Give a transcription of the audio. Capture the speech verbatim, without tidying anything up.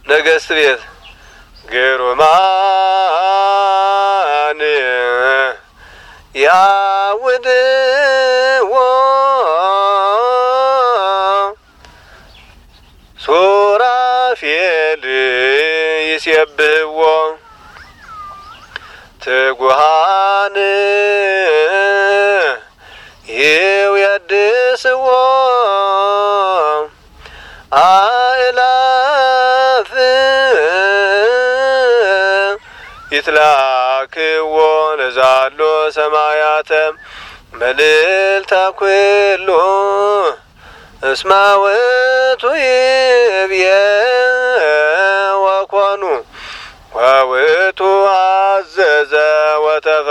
ነገሥት ቤት ግሩማን ያውድዎ ሱራፌል ይሴብሕዎ ትጉሃን ይዌድስዎ አእላፍ ይትላክዎ ለዛሎ ሰማያተ መልዕልተ ኩሉ እስመ ውእቱ ይብዬ ወኮኑ ወውእቱ አዘዘ ወተፈ